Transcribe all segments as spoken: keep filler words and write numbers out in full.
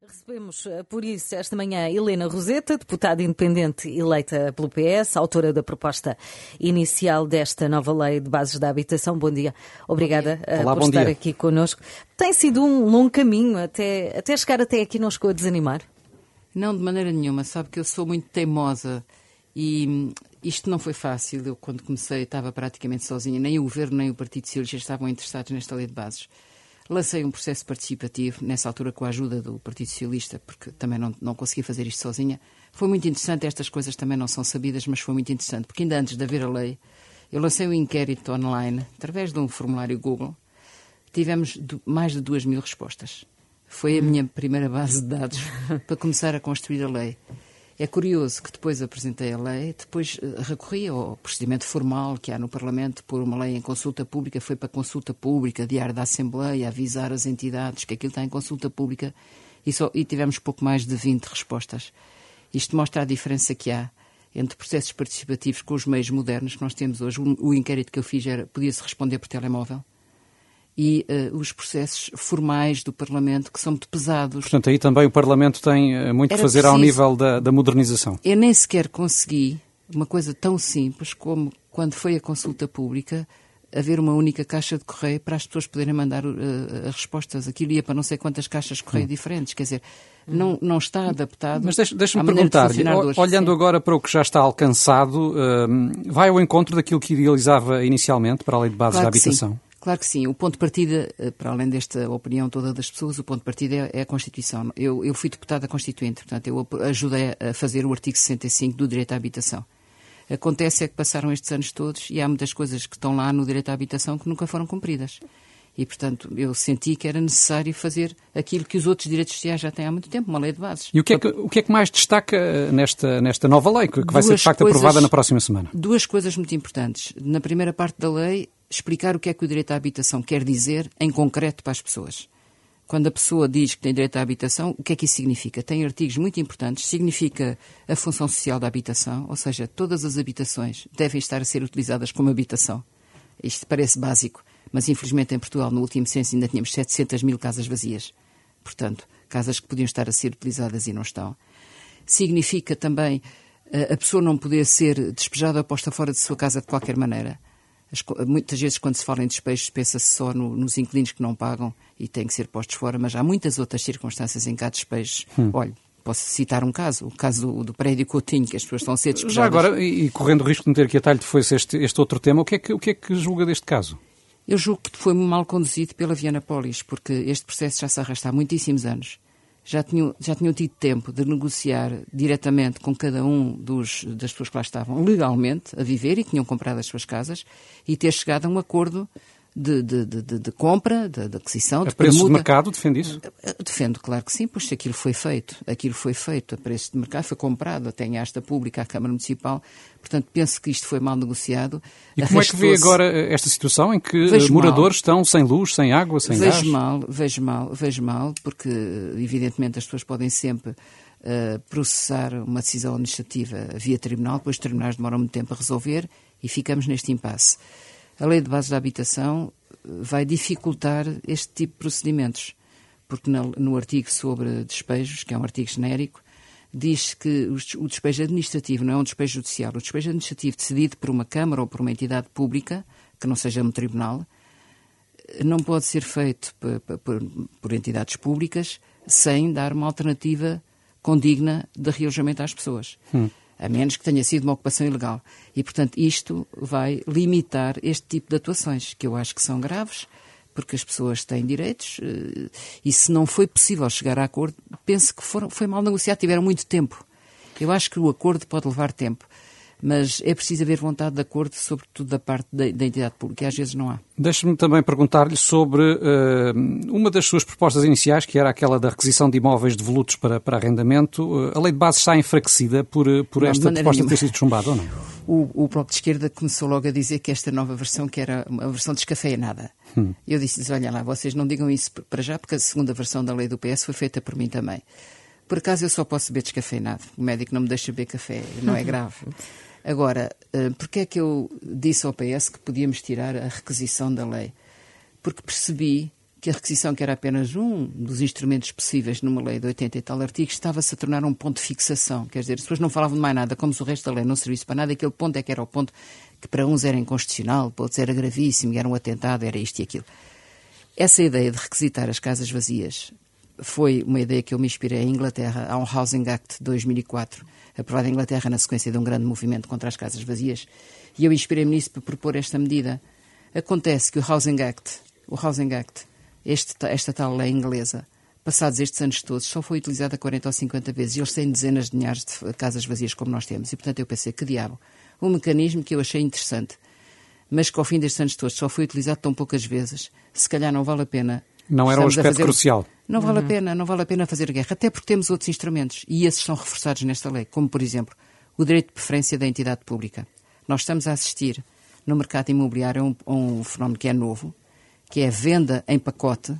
Recebemos, por isso, esta manhã, Helena Roseta, deputada independente eleita pelo P S, autora da proposta inicial desta nova lei de bases da habitação. Bom dia. Obrigada bom dia. Olá, por bom estar dia. aqui connosco. Tem sido um longo caminho até, até chegar até aqui, não chegou a desanimar? Não, de maneira nenhuma. Sabe que eu sou muito teimosa e isto não foi fácil. Eu, quando comecei, estava praticamente sozinha. Nem o Governo, nem o Partido Socialista estavam interessados nesta lei de bases. Lancei um processo participativo, nessa altura com a ajuda do Partido Socialista, porque também não, não conseguia fazer isto sozinha. Foi muito interessante, estas coisas também não são sabidas, mas foi muito interessante, porque ainda antes de haver a lei, eu lancei um inquérito online, através de um formulário Google, tivemos mais de duas mil respostas. Foi a minha primeira base de dados para começar a construir a lei. É curioso que depois apresentei a lei, depois recorri ao procedimento formal que há no Parlamento por uma lei em consulta pública, foi para consulta pública, diário da Assembleia, avisar as entidades que aquilo está em consulta pública e, só, e tivemos pouco mais de vinte respostas. Isto mostra a diferença que há entre processos participativos com os meios modernos que nós temos hoje. O, o inquérito que eu fiz era, podia-se responder por telemóvel. E uh, os processos formais do Parlamento, que são muito pesados. Portanto, aí também o Parlamento tem uh, muito que fazer preciso, ao nível da, da modernização. Eu nem sequer consegui uma coisa tão simples como, quando foi a consulta pública, haver uma única caixa de correio para as pessoas poderem mandar uh, as respostas. Aquilo ia para não sei quantas caixas de correio hum. diferentes. Quer dizer, não, não está adaptado. Mas deixa, deixa-me perguntar-lhe, olhando agora para o que já está alcançado, uh, vai ao encontro daquilo que idealizava inicialmente para a Lei de Bases claro da Habitação? Sim. Claro que sim. O ponto de partida, para além desta opinião toda das pessoas, o ponto de partida é a Constituição. Eu, eu fui deputada constituinte, portanto, eu ajudei a fazer o artigo sessenta e cinco do direito à habitação. Acontece é que passaram estes anos todos e há muitas coisas que estão lá no direito à habitação que nunca foram cumpridas. E, portanto, eu senti que era necessário fazer aquilo que os outros direitos sociais já têm há muito tempo, uma lei de bases. E o que é que, o que, é que mais destaca nesta, nesta nova lei, que vai ser, de facto, coisas, aprovada na próxima semana? Duas coisas muito importantes. Na primeira parte da lei, explicar o que é que o direito à habitação quer dizer em concreto para as pessoas. Quando a pessoa diz que tem direito à habitação, o que é que isso significa? Tem artigos muito importantes. Significa a função social da habitação, ou seja, todas as habitações devem estar a ser utilizadas como habitação. Isto parece básico, mas infelizmente em Portugal, no último censo, ainda tínhamos setecentas mil casas vazias. Portanto, casas que podiam estar a ser utilizadas e não estão. Significa também a pessoa não poder ser despejada ou posta fora de sua casa de qualquer maneira. As, muitas vezes, quando se fala em despejos, pensa-se só no, nos inquilinos que não pagam e têm que ser postos fora, mas há muitas outras circunstâncias em que há despejos. Hum. Olha, posso citar um caso, o caso do, do prédio Coutinho, que as pessoas estão a ser despejadas. Já agora, e, e correndo o risco de meter aqui a talho de foice este, este outro tema, o que, é que, o que é que julga deste caso? Eu julgo que foi mal conduzido pela Viana Polis, porque este processo já se arrasta há muitíssimos anos. Já tinham, já tinham tido tempo de negociar diretamente com cada um dos, das pessoas que lá estavam legalmente a viver e que tinham comprado as suas casas e ter chegado a um acordo de, de, de, de, de compra, de, de aquisição, de a preços permuta. de mercado, defende isso? Defendo, claro que sim, pois aquilo foi feito. Aquilo foi feito a preços de mercado, foi comprado até em asta pública à Câmara Municipal. Portanto, penso que isto foi mal negociado. E como é que vê agora esta situação em que vejo moradores mal. estão sem luz, sem água, sem vejo gás? Vejo mal, vejo mal, vejo mal, porque evidentemente as pessoas podem sempre uh, processar uma decisão administrativa via tribunal, depois os tribunais demoram muito tempo a resolver e ficamos neste impasse. A Lei de Bases da Habitação vai dificultar este tipo de procedimentos, porque no, no artigo sobre despejos, que é um artigo genérico, diz que o despejo administrativo não é um despejo judicial. O despejo administrativo decidido por uma Câmara ou por uma entidade pública, que não seja um tribunal, não pode ser feito por, por, por entidades públicas sem dar uma alternativa condigna de realojamento às pessoas. Hum. A menos que tenha sido uma ocupação ilegal. E, portanto, isto vai limitar este tipo de atuações, que eu acho que são graves, porque as pessoas têm direitos, e se não foi possível chegar a acordo, penso que foram, foi mal negociado, tiveram muito tempo. Eu acho que o acordo pode levar tempo, mas é preciso haver vontade de acordo, sobretudo da parte da, da entidade pública, e às vezes não há. Deixe-me também perguntar-lhe sobre uh, uma das suas propostas iniciais, que era aquela da requisição de imóveis devolutos para, para arrendamento. Uh, a lei de bases está enfraquecida por, por não, esta proposta nenhuma. ter sido chumbada, ou não? O, o Bloco de Esquerda começou logo a dizer que esta nova versão, que era uma versão descafeinada. Hum. Eu disse-lhes, olha lá, vocês não digam isso para já, porque a segunda versão da lei do P S foi feita por mim também. Por acaso eu só posso beber descafeinado. O médico não me deixa beber café, não é grave. Agora, porque é que eu disse ao P S que podíamos tirar a requisição da lei? Porque percebi que a requisição, que era apenas um dos instrumentos possíveis numa lei de oitenta e tal artigos, estava-se a tornar um ponto de fixação. Quer dizer, as pessoas não falavam de mais nada, como se o resto da lei não servisse para nada, aquele ponto é que era o ponto que para uns era inconstitucional, para outros era gravíssimo, era um atentado, era isto e aquilo. Essa ideia de requisitar as casas vazias foi uma ideia que eu me inspirei em Inglaterra. Há um Housing Act de dois mil e quatro, aprovado em Inglaterra na sequência de um grande movimento contra as casas vazias, e eu inspirei-me nisso para propor esta medida. Acontece que o Housing Act, o Housing Act, este, esta tal lei inglesa, passados estes anos todos, só foi utilizada quarenta ou cinquenta vezes, e eles têm dezenas de milhares de casas vazias como nós temos, e portanto eu pensei, que diabo, um mecanismo que eu achei interessante, mas que ao fim destes anos todos só foi utilizado tão poucas vezes, se calhar não vale a pena. Não era um aspecto fazer... crucial. Não vale uhum. a pena, não vale a pena fazer guerra, até porque temos outros instrumentos, e esses são reforçados nesta lei, como por exemplo, o direito de preferência da entidade pública. Nós estamos a assistir no mercado imobiliário a um, a um fenómeno que é novo, que é a venda em pacote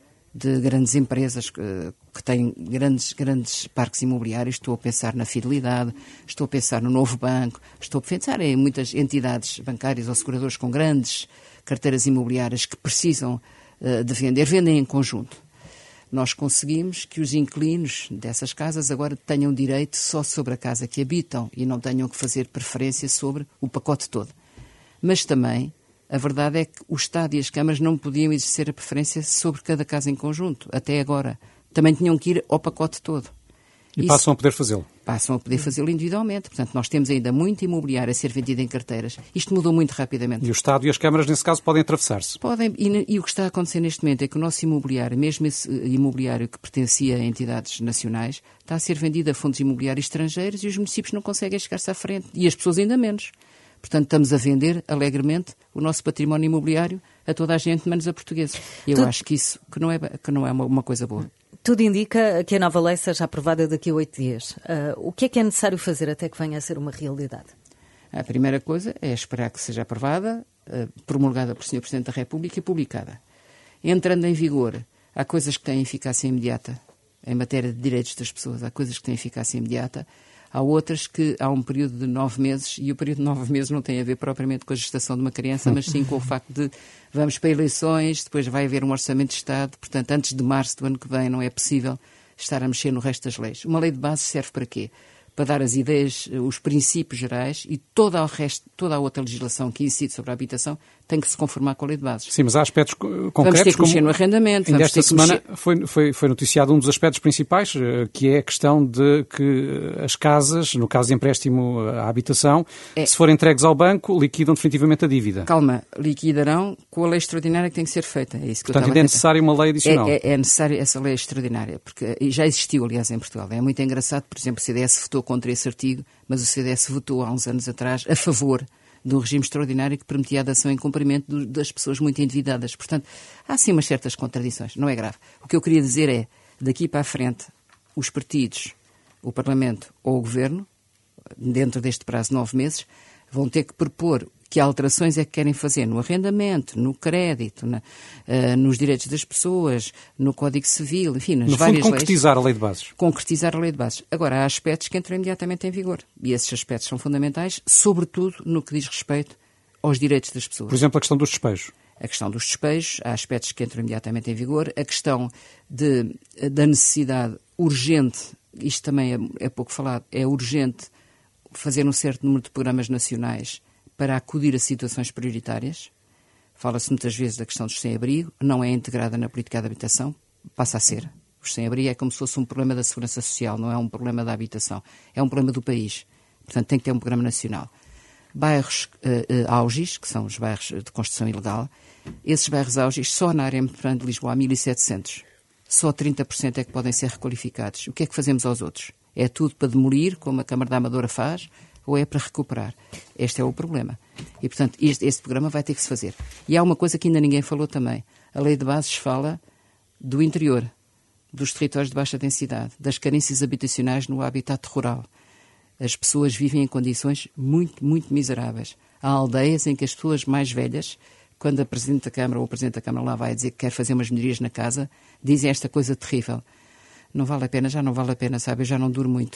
de grandes empresas que, que têm grandes, grandes parques imobiliários. Estou a pensar na Fidelidade, estou a pensar no Novo Banco, estou a pensar em muitas entidades bancárias ou seguradores com grandes carteiras imobiliárias que precisam uh, de vender, vendem em conjunto. Nós conseguimos que os inquilinos dessas casas agora tenham direito só sobre a casa que habitam e não tenham que fazer preferência sobre o pacote todo. Mas também a verdade é que o Estado e as câmaras não podiam exercer a preferência sobre cada casa em conjunto, até agora. Também tinham que ir ao pacote todo. E Isso, passam a poder fazê-lo. Passam a poder fazê-lo individualmente. Portanto, nós temos ainda muito imobiliário a ser vendido em carteiras. Isto mudou muito rapidamente. E o Estado e as câmaras, nesse caso, podem atravessar-se. Podem. E, e o que está a acontecer neste momento é que o nosso imobiliário, mesmo esse imobiliário que pertencia a entidades nacionais, está a ser vendido a fundos imobiliários estrangeiros e os municípios não conseguem chegar-se à frente. E as pessoas ainda menos. Portanto, estamos a vender alegremente o nosso património imobiliário a toda a gente, menos a portugueses. E eu Tudo... acho que isso que não é, que não é uma, uma coisa boa. Tudo indica que a nova lei seja aprovada daqui a oito dias. Uh, o que é que é necessário fazer até que venha a ser uma realidade? A primeira coisa é esperar que seja aprovada, uh, promulgada por senhor Presidente da República e publicada. Entrando em vigor, há coisas que têm eficácia imediata em matéria de direitos das pessoas, há coisas que têm eficácia imediata. Há outras que há um período de nove meses, e o período de nove meses não tem a ver propriamente com a gestação de uma criança, mas sim com o facto de vamos para eleições, depois vai haver um orçamento de Estado, portanto, antes de março do ano que vem não é possível estar a mexer no resto das leis. Uma lei de base serve para quê? Para dar as ideias, os princípios gerais, e toda a, resto, toda a outra legislação que incide sobre a habitação tem que se conformar com a lei de bases. Sim, mas há aspectos concretos. Vamos ter que mexer no arrendamento. Ainda esta semana mexer... foi, foi, foi noticiado um dos aspectos principais, que é a questão de que as casas, no caso de empréstimo à habitação, é. se forem entregues ao banco, liquidam definitivamente a dívida. Calma, liquidarão com a lei extraordinária que tem que ser feita. É isso que Portanto, eu ainda é necessária uma lei adicional. É, é, é necessária essa lei extraordinária, porque já existiu, aliás, em Portugal. É muito engraçado, por exemplo, o C D S votou contra esse artigo, mas o C D S votou há uns anos atrás a favor de um regime extraordinário que permitia a dação em cumprimento do, das pessoas muito endividadas. Portanto, há sim umas certas contradições, não é grave. O que eu queria dizer é, daqui para a frente, os partidos, o Parlamento ou o Governo, dentro deste prazo de nove meses, vão ter que propor que alterações é que querem fazer no arrendamento, no crédito, na, uh, nos direitos das pessoas, no Código Civil, enfim, nas no várias fundo, concretizar leis. a lei de bases. Concretizar a lei de bases. Agora, há aspectos que entram imediatamente em vigor. E esses aspectos são fundamentais, sobretudo no que diz respeito aos direitos das pessoas. Por exemplo, a questão dos despejos. A questão dos despejos, há aspectos que entram imediatamente em vigor. A questão de, da necessidade urgente, isto também é, é pouco falado, é urgente fazer um certo número de programas nacionais para acudir a situações prioritárias. Fala-se muitas vezes da questão dos sem-abrigo, não é integrada na política de habitação, passa a ser. Os sem-abrigo é como se fosse um problema da segurança social, não é um problema da habitação, é um problema do país. Portanto, tem que ter um programa nacional. Bairros uh, uh, augis, que são os bairros de construção ilegal, esses bairros augis, só na área metropolitana de Lisboa há mil e setecentos. Só trinta por cento é que podem ser requalificados. O que é que fazemos aos outros? É tudo para demolir, como a Câmara da Amadora faz, ou é para recuperar? Este é o problema. E, portanto, este, este programa vai ter que se fazer. E há uma coisa que ainda ninguém falou também. A lei de bases fala do interior, dos territórios de baixa densidade, das carências habitacionais no habitat rural. As pessoas vivem em condições muito, muito miseráveis. Há aldeias em que as pessoas mais velhas, quando a Presidente da Câmara ou o Presidente da Câmara lá vai dizer que quer fazer umas melhorias na casa, dizem esta coisa terrível. Não vale a pena, já não vale a pena, sabe? Eu já não duro muito.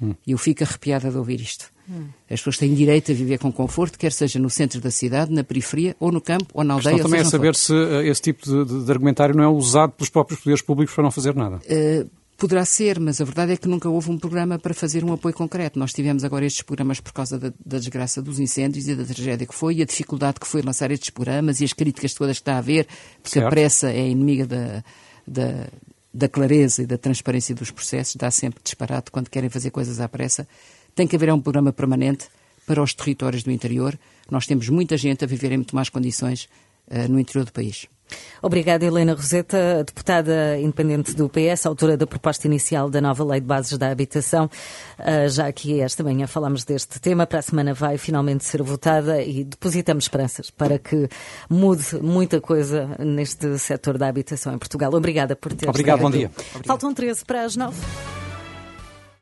Hum. E eu fico arrepiada de ouvir isto. Hum. As pessoas têm direito a viver com conforto, quer seja no centro da cidade, na periferia, ou no campo, ou na aldeia. A questão também é saber se esse tipo de, de argumentário não é usado pelos próprios poderes públicos para não fazer nada. Uh, Poderá ser, mas a verdade é que nunca houve um programa para fazer um apoio concreto. Nós tivemos agora estes programas por causa da, da desgraça dos incêndios e da tragédia que foi, e a dificuldade que foi lançar estes programas e as críticas todas que está a haver, porque certo. A pressa é inimiga da, da, da clareza e da transparência dos processos, dá sempre disparate quando querem fazer coisas à pressa. Tem que haver um programa permanente para os territórios do interior. Nós temos muita gente a viver em muito más condições uh, no interior do país. Obrigada, Helena Roseta, deputada independente do P S, autora da proposta inicial da nova Lei de Bases da Habitação. Uh, já aqui esta manhã falámos deste tema, para a semana vai finalmente ser votada e depositamos esperanças para que mude muita coisa neste setor da habitação em Portugal. Obrigada por ter Obrigado, bom dia. Faltam treze para as nove.